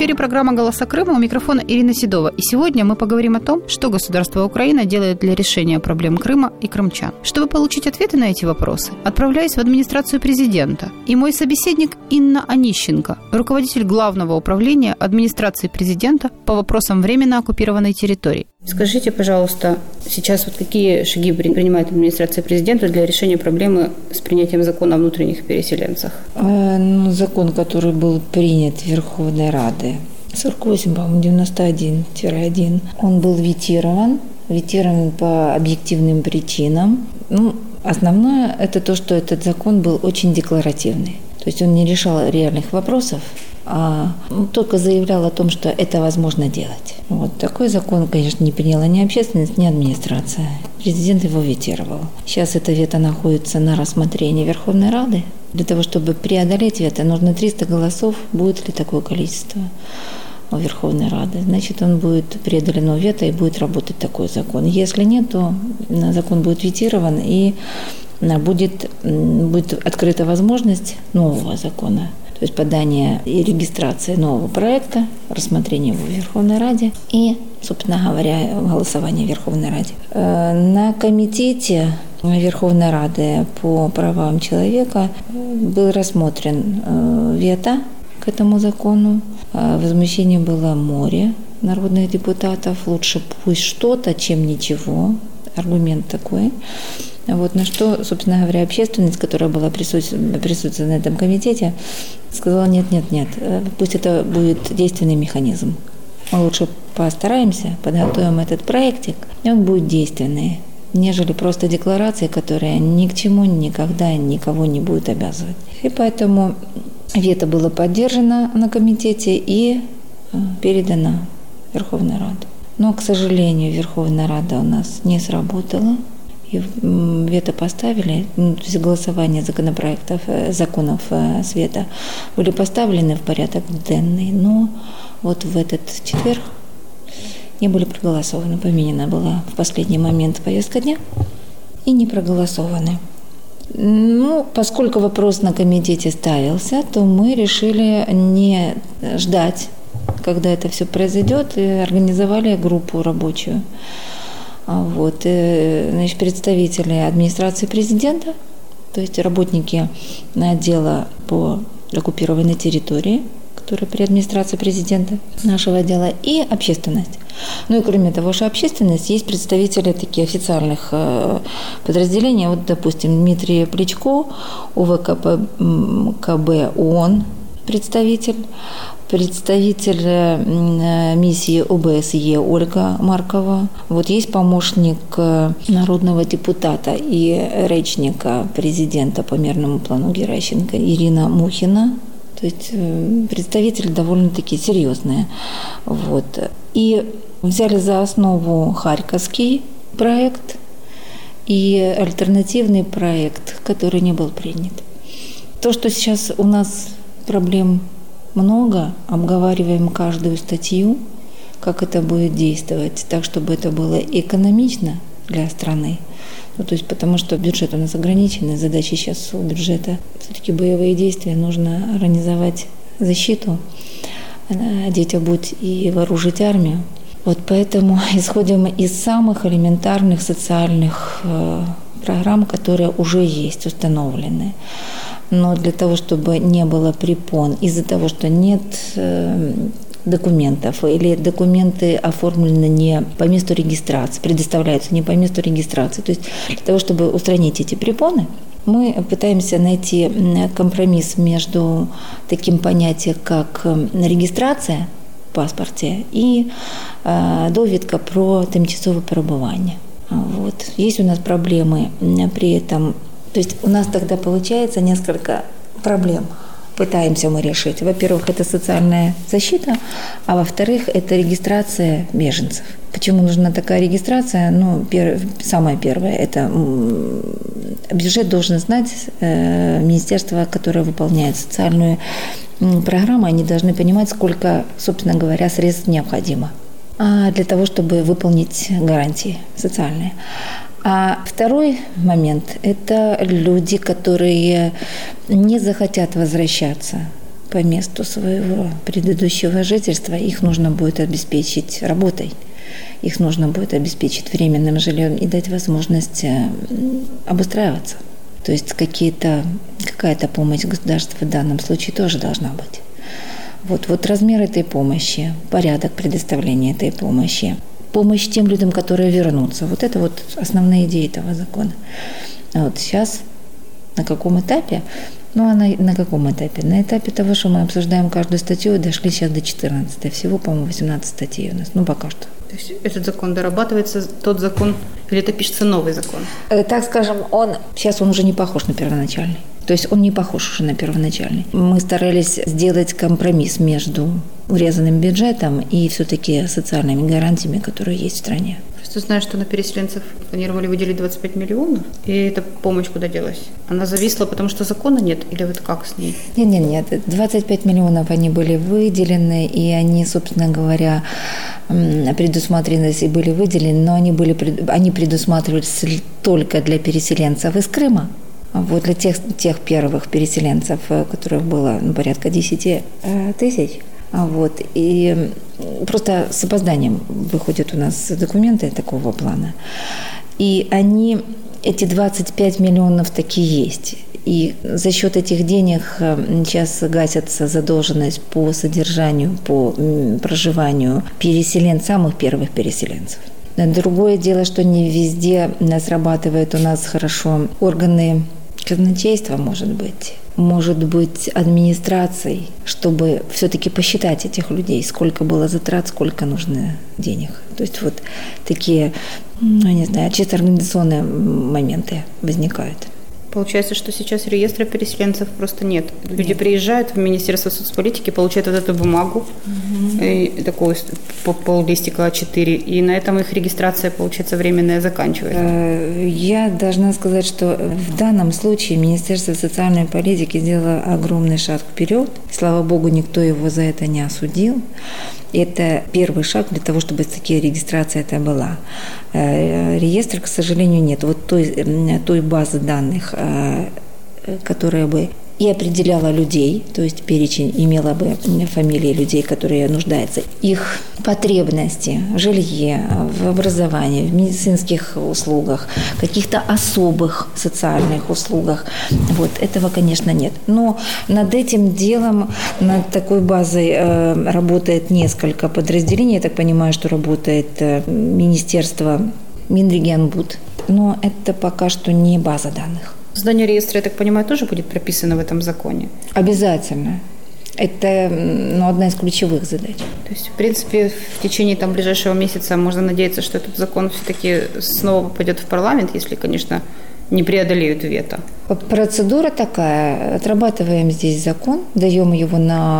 эфире программа «Голоса Крыма», у микрофона Ирина Седова. И сегодня мы поговорим о том, что государство Украина делает для решения проблем Крыма и крымчан. Чтобы получить ответы на эти вопросы, отправляюсь в администрацию президента. И мой собеседник Инна Онищенко, руководитель Главного управления администрации президента по вопросам временно оккупированной территории. Скажите, пожалуйста, сейчас вот какие шаги принимает администрация президента для решения проблемы с принятием закона о внутренних переселенцах? Закон, который был принят в Верховной Раде, 48, по-моему, 91-1, он был ветирован по объективным причинам. Основное – это то, что этот закон был очень декларативный. То есть он не решал реальных вопросов, а только заявлял о том, что это возможно делать. Вот такой закон, конечно, не приняла ни общественность, ни администрация. Президент его ветировал. Сейчас это вето находится на рассмотрении Верховной Рады. Для того, чтобы преодолеть вето, нужно 300 голосов. Будет ли такое количество у Верховной Рады? Значит, он будет преодолено вето и будет работать такой закон. Если нет, то закон будет ветирован и будет открыта возможность нового закона. То есть подание и регистрация нового проекта, рассмотрение его в Верховной Раде и, собственно говоря, голосование в Верховной Раде. На комитете Верховной Рады по правам человека был рассмотрен вето к этому закону. Возмущение было море народных депутатов. Лучше пусть что-то, чем ничего. Аргумент такой. Вот на что, собственно говоря, общественность, которая была присутствовала на этом комитете, сказала: нет, пусть это будет действенный механизм. Мы лучше постараемся, подготовим этот проектик, и он будет действенный, нежели просто декларации, которая ни к чему никогда никого не будет обязывать. И поэтому вето было поддержано на комитете и передано в Верховную Раду. Но, к сожалению, Верховная Рада у нас не сработала. И вето поставили, то есть голосование законов Света были поставлены в порядок денный, но вот в этот четверг не были проголосованы. Поменена была в последний момент повестка дня и не проголосованы. Поскольку вопрос на комитете ставился, то мы решили не ждать, когда это все произойдет, и организовали группу рабочую. Представители администрации президента, то есть работники отдела по оккупированной территории, который при администрации президента нашего отдела, и общественность. И кроме того, что общественность, есть представители таких официальных подразделений. Вот, допустим, Дмитрий Плечко, УВКБ ООН, представитель миссии ОБСЕ Ольга Маркова. Вот есть помощник народного депутата и речника президента по мирному плану Геращенко Ирина Мухина. То есть представители довольно-таки серьезные. Вот. И взяли за основу Харьковский проект и альтернативный проект, который не был принят. То, что сейчас у нас проблем много, обговариваем каждую статью, как это будет действовать, так, чтобы это было экономично для страны. То есть потому что бюджет у нас ограниченный, задачи сейчас у бюджета все-таки боевые действия, нужно организовать защиту, одеть, обуть и вооружить армию. Вот поэтому исходим из самых элементарных социальных программ, которые уже есть, установлены. Но для того, чтобы не было препон, из-за того, что нет документов или документы оформлены не по месту регистрации, предоставляются не по месту регистрации, то есть для того, чтобы устранить эти препоны, мы пытаемся найти компромисс между таким понятием, как регистрация в паспорте и довідка про тимчасове перебування. Вот. Есть у нас проблемы при этом. То есть у нас тогда получается несколько проблем. Пытаемся мы решить. Во-первых, это социальная защита, а во-вторых, это регистрация беженцев. Почему нужна такая регистрация? Самое первое, это бюджет должен знать, министерство, которое выполняет социальную программу, они должны понимать, сколько, собственно говоря, средств необходимо для того, чтобы выполнить гарантии социальные. А второй момент – это люди, которые не захотят возвращаться по месту своего предыдущего жительства, их нужно будет обеспечить работой. Их нужно будет обеспечить временным жильем и дать возможность обустраиваться. То есть какая-то помощь государства в данном случае тоже должна быть. Вот размер этой помощи, порядок предоставления этой помощи, помощь тем людям, которые вернутся. Вот это вот основные идеи этого закона. А вот сейчас на каком этапе? На каком этапе? На этапе того, что мы обсуждаем каждую статью, дошли сейчас до 14. Всего, по-моему, 18 статей у нас. Пока что. То есть этот закон дорабатывается, тот закон, или это пишется новый закон? Так скажем, сейчас он уже не похож на первоначальный. То есть он не похож уже на первоначальный. Мы старались сделать компромисс между урезанным бюджетом и все-таки социальными гарантиями, которые есть в стране. Просто знаю, что на переселенцев планировали выделить 25 миллионов, и эта помощь куда делась? Она зависла, потому что закона нет, или вот как с ней? Нет. 25 миллионов они были выделены, и они, собственно говоря, предусмотренность и были выделены, но они предусматривались только для переселенцев из Крыма. Вот для тех первых переселенцев, которых было порядка 10 тысяч. И просто с опозданием выходят у нас документы такого плана. И эти 25 миллионов таки есть. И за счет этих денег сейчас гасится задолженность по содержанию, по проживанию самых первых переселенцев. Другое дело, что не везде срабатывают у нас хорошо органы казначейства, может быть администрацией, чтобы все-таки посчитать этих людей, сколько было затрат, сколько нужно денег. То есть вот такие, чисто организационные моменты возникают. Получается, что сейчас реестра переселенцев просто нет. Люди приезжают в Министерство соцполитики, получают вот эту бумагу, и такую пол-листика А4, и на этом их регистрация, получается, временная заканчивается. Я должна сказать, что в данном случае Министерство социальной политики сделало огромный шаг вперед. Слава богу, никто его за это не осудил. Это первый шаг для того, чтобы такая регистрация это была. Реестра, к сожалению, нет. Вот той базы данных, которая бы и определяла людей, то есть перечень имела бы фамилии людей, которые нуждаются, их потребности в жилье, в образовании, в медицинских услугах, каких-то особых социальных услугах. Вот этого, конечно, нет. Но над этим делом, над такой базой работает несколько подразделений. Я так понимаю, что работает Министерство Минрегионбуд. Но это пока что не база данных. Создание реестра, я так понимаю, тоже будет прописано в этом законе? Обязательно. Это одна из ключевых задач. То есть, в принципе, в течение ближайшего месяца можно надеяться, что этот закон все-таки снова попадет в парламент, если, конечно, не преодолеют вето. Процедура такая. Отрабатываем здесь закон, даем его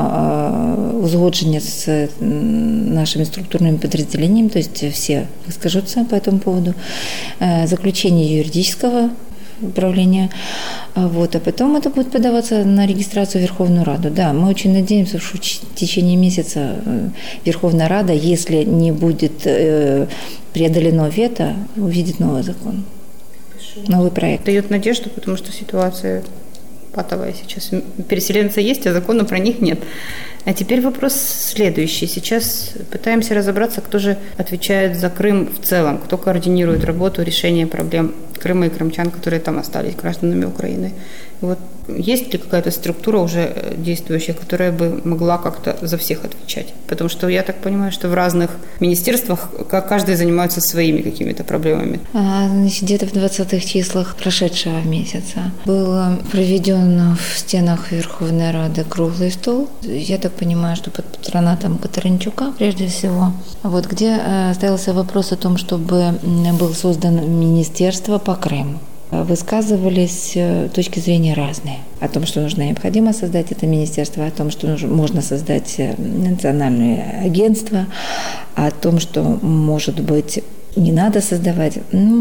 на узгоджение с нашими структурными подразделениями, то есть все выскажутся по этому поводу. Заключение юридического управления. А потом это будет подаваться на регистрацию в Верховную Раду. Да, мы очень надеемся, что в течение месяца Верховная Рада, если не будет преодолено вето, увидит новый закон, новый проект. Дает надежду, потому что ситуация патовая сейчас. Переселенцы есть, а закона про них нет. А теперь вопрос следующий. Сейчас пытаемся разобраться, кто же отвечает за Крым в целом, кто координирует работу решения проблем Крыма и крымчан, которые там остались гражданами Украины. Вот есть ли какая-то структура уже действующая, которая бы могла как-то за всех отвечать? Потому что я так понимаю, что в разных министерствах каждый занимается своими какими-то проблемами. Где-то в 20-х числах прошедшего месяца был проведен в стенах Верховной Рады круглый стол. Я так понимаю, что под патронатом Катаринчука, прежде всего, где ставился вопрос о том, чтобы было создано министерство по Крыму. Высказывались точки зрения разные. О том, что необходимо создать это министерство, о том, что можно создать национальное агентство, о том, что, может быть, не надо создавать.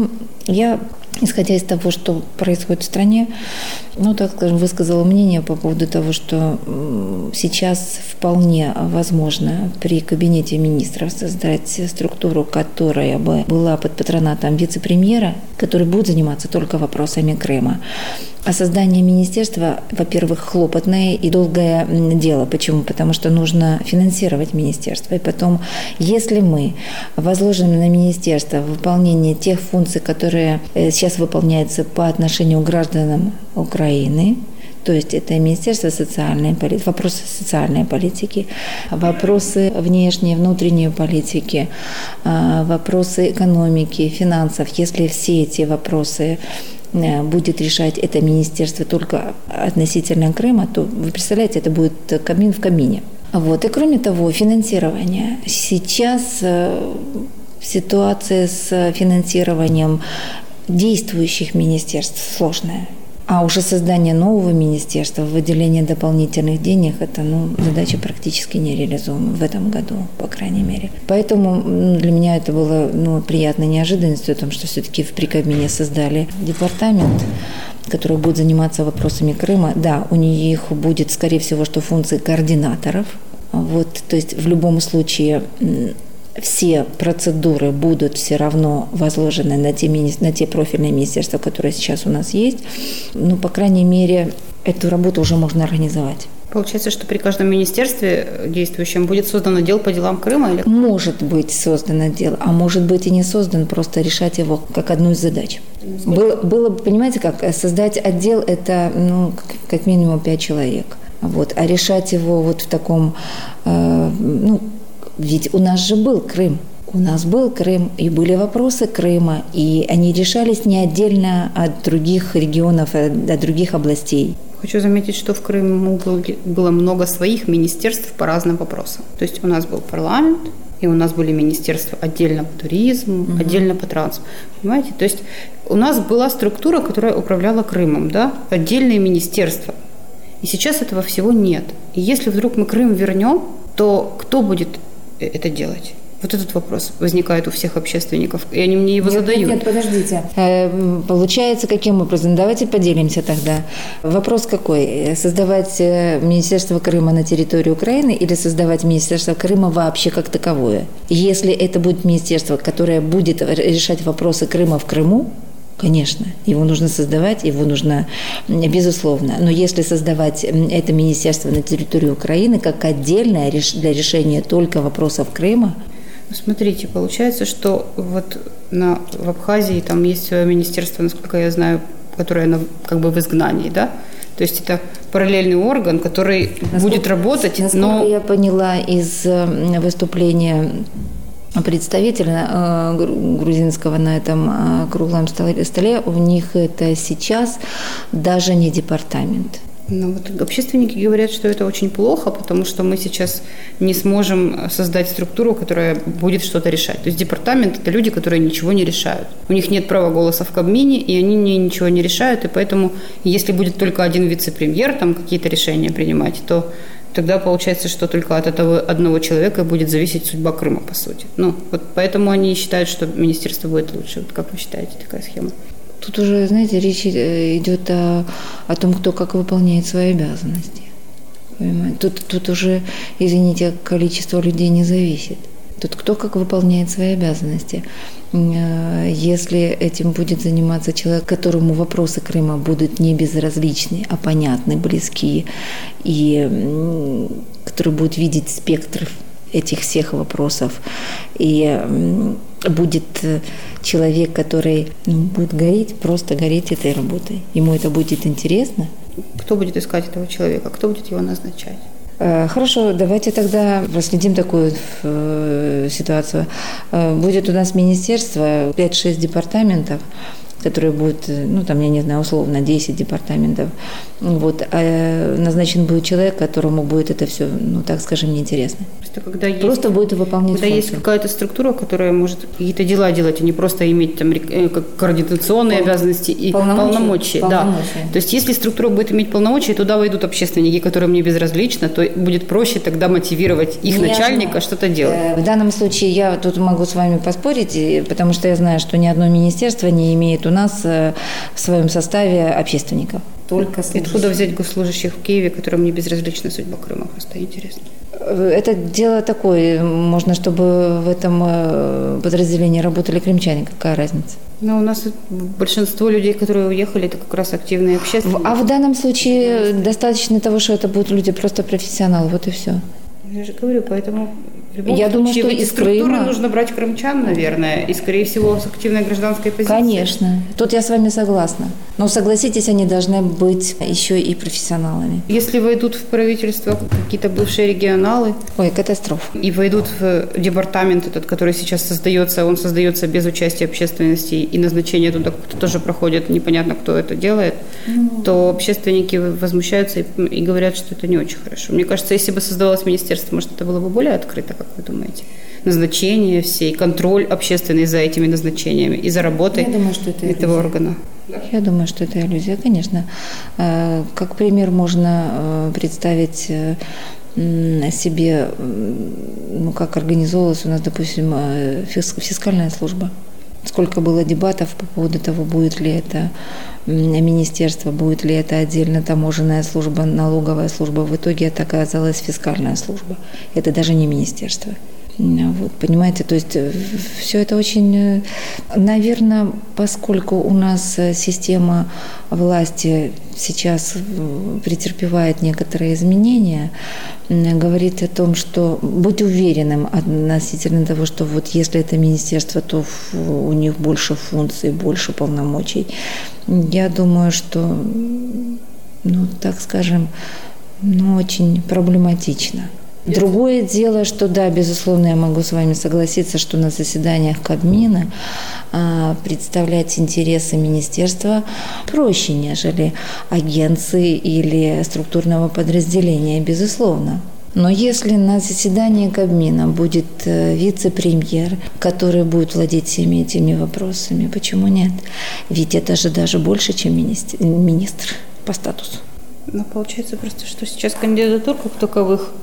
Я, исходя из того, что происходит в стране, высказала мнение по поводу того, что сейчас вполне возможно при кабинете министров создать структуру, которая бы была под патронатом вице-премьера, который будет заниматься только вопросами Крыма. А создание министерства, во-первых, хлопотное и долгое дело. Почему? Потому что нужно финансировать министерство. И потом, если мы возложим на министерство выполнение тех функций, которые сейчас выполняются по отношению к гражданам Украины, то есть это Министерство социальной политики, вопросы социальной политики, вопросы внешней, внутренней политики, вопросы экономики, финансов. Если все эти вопросы будет решать это министерство только относительно Крыма, то, вы представляете, это будет камин в камине. Вот. И кроме того, финансирование. Сейчас ситуация с финансированием действующих министерств сложная. А уже создание нового министерства, выделение дополнительных денег – это задача практически нереализуема в этом году, по крайней мере. Поэтому для меня это было приятной неожиданностью, о том, что все-таки в Кабмине создали департамент, который будет заниматься вопросами Крыма. Да, у них будет, скорее всего, что функции координаторов. Вот, то есть в любом случае все процедуры будут все равно возложены на те профильные министерства, которые сейчас у нас есть. По крайней мере, эту работу уже можно организовать. Получается, что при каждом министерстве действующем будет создан отдел по делам Крыма? Или... Может быть создан отдел, а может быть и не создан, просто решать его как одну из задач. Было бы, понимаете, как создать отдел – это как минимум 5 человек. Вот, а решать его вот в таком… Ведь у нас же был Крым. У нас был Крым, и были вопросы Крыма, и они решались не отдельно от других регионов, от других областей. Хочу заметить, что в Крыму было много своих министерств по разным вопросам. То есть у нас был парламент, и у нас были министерства отдельно по туризму, отдельно по транспорту. Понимаете? То есть у нас была структура, которая управляла Крымом, да? Отдельные министерства. И сейчас этого всего нет. И если вдруг мы Крым вернем, то кто будет это делать? Вот этот вопрос возникает у всех общественников, и они мне его задают. Нет, подождите. Получается, каким образом? Давайте поделимся тогда. Вопрос какой? Создавать Министерство Крыма на территории Украины или создавать Министерство Крыма вообще как таковое? Если это будет министерство, которое будет решать вопросы Крыма в Крыму, конечно, его нужно создавать, его нужно, безусловно. Но если создавать это министерство на территории Украины как отдельное для решения только вопросов Крыма. Смотрите, получается, что вот в Абхазии там есть свое министерство, насколько я знаю, которое как бы в изгнании, да? То есть это параллельный орган, который будет работать, насколько я поняла из выступления представителя грузинского на этом круглом столе, у них это сейчас даже не департамент. Вот общественники говорят, что это очень плохо, потому что мы сейчас не сможем создать структуру, которая будет что-то решать. То есть департамент – это люди, которые ничего не решают. У них нет права голоса в Кабмине, и они ничего не решают, и поэтому, если будет только один вице-премьер там какие-то решения принимать, то тогда получается, что только от этого одного человека будет зависеть судьба Крыма, по сути. Вот поэтому они считают, что министерство будет лучше. Вот как вы считаете, такая схема? Тут уже, знаете, речь идет о том, кто как выполняет свои обязанности. Тут уже, извините, количество людей не зависит. Тут кто как выполняет свои обязанности. Если этим будет заниматься человек, которому вопросы Крыма будут не безразличны, а понятны, близки, и который будет видеть спектр этих всех вопросов, и будет человек, который будет гореть, просто гореть этой работой. Ему это будет интересно. Кто будет искать этого человека? Кто будет его назначать? Хорошо, давайте тогда проследим такую ситуацию. Будет у нас министерство, 5-6 департаментов, которые будут, я не знаю, условно, 10 департаментов. Вот. А назначен будет человек, которому будет это все, так скажем, неинтересно. Просто будет выполнять функцию. Есть какая-то структура, которая может какие-то дела делать, а не просто иметь там координационные обязанности и полномочия. Да. То есть если структура будет иметь полномочия, туда войдут общественники, которым не безразлично, то будет проще тогда мотивировать их начальника что-то делать. В данном случае я тут могу с вами поспорить, потому что я знаю, что ни одно министерство не имеет у нас в своем составе общественников. Только служащих. Откуда взять госслужащих в Киеве, которым не безразлична судьба Крыма? Просто интересно. Это дело такое. Можно, чтобы в этом подразделении работали крымчане. Какая разница? Но у нас большинство людей, которые уехали, это как раз активные общественники. А в данном случае достаточно того, что это будут люди просто профессионалы, вот и все. Я же говорю, поэтому в любом случае думаю, что из структуры нужно брать крымчан, наверное, и, скорее всего, с активной гражданской позиции. Конечно. Тут я с вами согласна. Но согласитесь, они должны быть еще и профессионалами. Если войдут в правительство какие-то бывшие регионалы... Ой, катастрофа. И войдут в департамент этот, который сейчас создается, он создается без участия общественности, и назначение туда тоже проходит, непонятно, кто это делает, то общественники возмущаются и говорят, что это не очень хорошо. Мне кажется, если бы создавалось министерство, может, это было бы более открыто, как вы думаете? Назначения все, и контроль общественный за этими назначениями, и за работой этого органа. Я думаю, что это иллюзия, конечно. Как пример можно представить себе, как организовывалась у нас, допустим, фискальная служба. Сколько было дебатов по поводу того, будет ли это министерство, будет ли это отдельно таможенная служба, налоговая служба. В итоге это оказалась фискальная служба. Это даже не министерство. Вот, понимаете, то есть все это очень, наверное, поскольку у нас система власти сейчас претерпевает некоторые изменения, говорит о том, что быть уверенным относительно того, что вот если это министерство, то у них больше функций, больше полномочий. Я думаю, что, так скажем, очень проблематично. Другое дело, что да, безусловно, я могу с вами согласиться, что на заседаниях Кабмина представлять интересы министерства проще, нежели агенции или структурного подразделения, безусловно. Но если на заседании Кабмина будет вице-премьер, который будет владеть всеми этими вопросами, почему нет? Ведь это же даже больше, чем министр по статусу. Получается просто, что сейчас кандидатур как таковых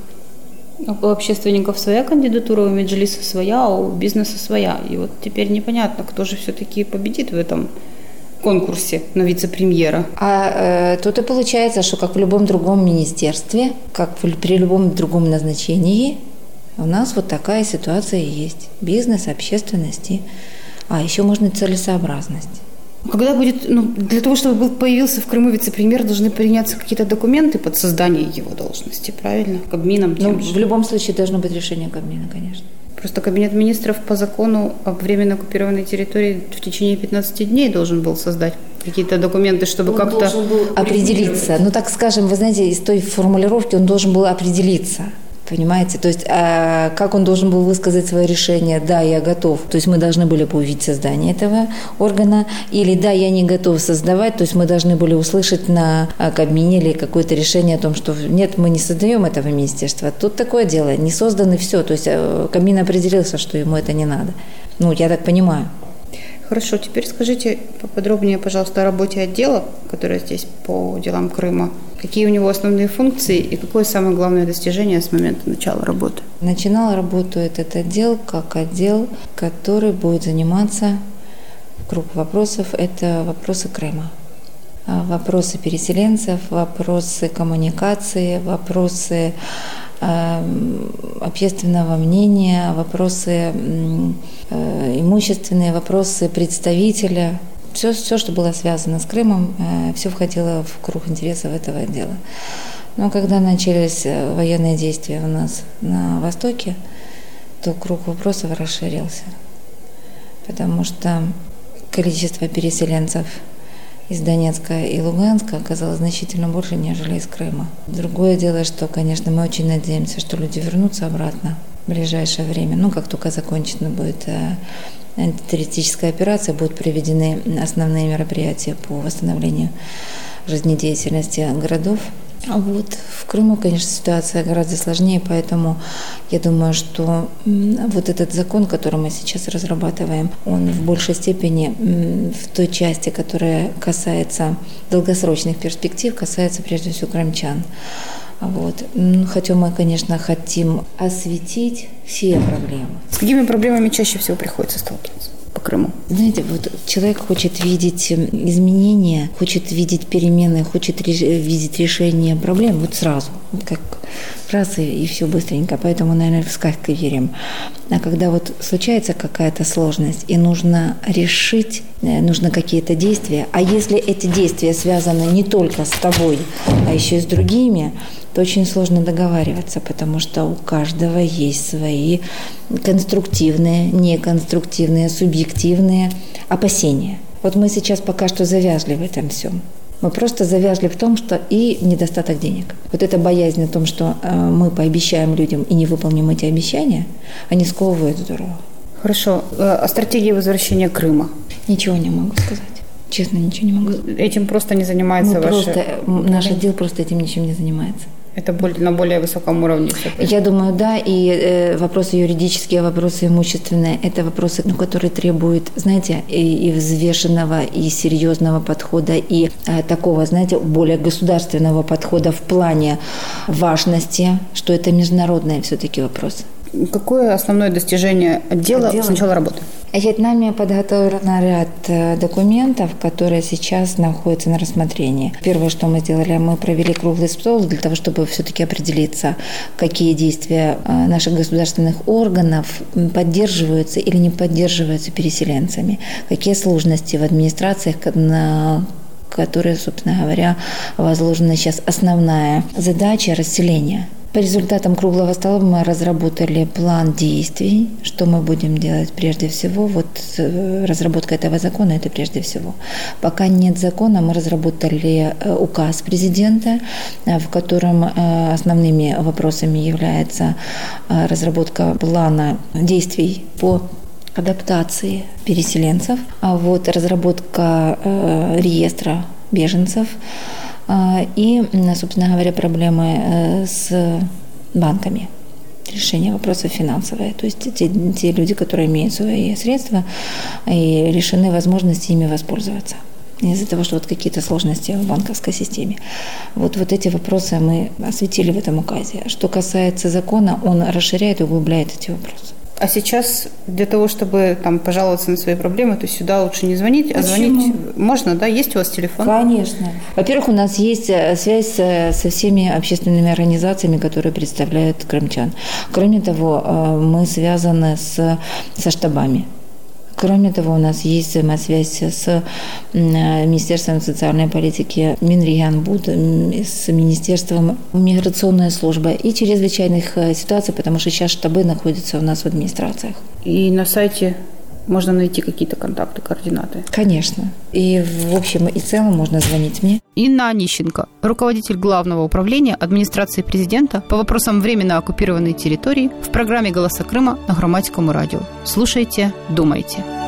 у общественников своя кандидатура, у Меджлиса своя, а у бизнеса своя. И вот теперь непонятно, кто же все-таки победит в этом конкурсе на вице-премьера. Тут и получается, что как в любом другом министерстве, как при любом другом назначении, у нас вот такая ситуация есть. Бизнес, общественность, еще можно и целесообразность. Когда будет, для того, чтобы появился в Крыму вице-премьер, должны приняться какие-то документы под создание его должности, правильно? Кабмином тем же. В любом случае должно быть решение Кабмина, конечно. Просто Кабинет министров по закону о временно оккупированной территории в течение 15 дней должен был создать какие-то документы, чтобы он как-то... должен был определиться. Так скажем, вы знаете, из той формулировки он должен был определиться. Понимаете? То есть, как он должен был высказать свое решение, да, я готов. То есть, мы должны были бы увидеть создание этого органа, или да, я не готов создавать. То есть, мы должны были услышать на Кабмине или какое-то решение о том, что нет, мы не создаем этого министерства. Тут такое дело, не создано все. То есть, Кабмин определился, что ему это не надо. Я так понимаю. Хорошо, теперь скажите поподробнее, пожалуйста, о работе отдела, который здесь по делам Крыма. Какие у него основные функции и какое самое главное достижение с момента начала работы? Начинал работу этот отдел как отдел, который будет заниматься, круг вопросов, это вопросы Крыма. Вопросы переселенцев, вопросы коммуникации, вопросы общественного мнения, вопросы имущественные, вопросы представителя. Все, что было связано с Крымом, все входило в круг интересов этого отдела. Но когда начались военные действия у нас на Востоке, то круг вопросов расширился, потому что количество переселенцев из Донецка и Луганска оказалось значительно больше, нежели из Крыма. Другое дело, что, конечно, мы очень надеемся, что люди вернутся обратно в ближайшее время. Как только закончена будет антитеррористическая операция, будут проведены основные мероприятия по восстановлению жизнедеятельности городов. В Крыму, конечно, ситуация гораздо сложнее, поэтому я думаю, что вот этот закон, который мы сейчас разрабатываем, он в большей степени в той части, которая касается долгосрочных перспектив, касается прежде всего крымчан. Хотя мы, конечно, хотим осветить все проблемы. С какими проблемами чаще всего приходится сталкиваться? по Крыму? Знаете, вот человек хочет видеть изменения, хочет видеть перемены, хочет видеть решение проблем вот сразу, вот как раз и все быстренько, поэтому, наверное, в сказки верим. А когда вот случается какая-то сложность и нужно решить, нужно какие-то действия, а если эти действия связаны не только с тобой, а еще и с другими, то очень сложно договариваться, потому что у каждого есть свои конструктивные, неконструктивные, субъективные опасения. Вот мы сейчас пока что завязли в этом всем. Мы просто завязли в том, что и недостаток денег. Вот эта боязнь о том, что мы пообещаем людям и не выполним эти обещания, они сковывают здорово. Хорошо. О стратегии возвращения Крыма? Ничего не могу сказать. Честно, ничего не могу сказать. Этим просто не занимается наш отдел просто этим ничем не занимается. Это на более высоком уровне? Я думаю, да. И вопросы юридические, вопросы имущественные – это вопросы, которые требуют, знаете, и взвешенного, и серьезного подхода, и такого, знаете, более государственного подхода в плане важности, что это международные все-таки вопросы. Какое основное достижение отдела с начала работы? Нами подготовлен ряд документов, которые сейчас находятся на рассмотрении. Первое, что мы сделали, мы провели круглый стол для того, чтобы все-таки определиться, какие действия наших государственных органов поддерживаются или не поддерживаются переселенцами, какие сложности в администрациях, на которые, собственно говоря, возложена сейчас основная задача расселения. По результатам круглого стола мы разработали план действий, что мы будем делать прежде всего. Вот разработка этого закона – это прежде всего. Пока нет закона, мы разработали указ президента, в котором основными вопросами является разработка плана действий по адаптации переселенцев, разработка реестра беженцев, и, собственно говоря, проблемы с банками, решение вопросов финансовые. То есть те люди, которые имеют свои средства и лишены возможности ими воспользоваться из-за того, что какие-то сложности в банковской системе. Вот эти вопросы мы осветили в этом указе. Что касается закона, он расширяет и углубляет эти вопросы. А сейчас для того, чтобы пожаловаться на свои проблемы, то сюда лучше не звонить, а звонить можно, да? Есть у вас телефон? Конечно. Во-первых, у нас есть связь со всеми общественными организациями, которые представляют крымчан. Кроме того, мы связаны со штабами. Кроме того, у нас есть взаимосвязь с Министерством социальной политики, Минрегионбуд, с Министерством миграционной службы и чрезвычайных ситуаций, потому что сейчас штабы находятся у нас в администрациях. И на сайте можно найти какие-то контакты, координаты? Конечно. И в общем и целом можно звонить мне. Инна Онищенко, руководитель Главного управления администрации президента по вопросам временно оккупированной территории в программе «Голоса Крыма» на Громадском радио. Слушайте, думайте.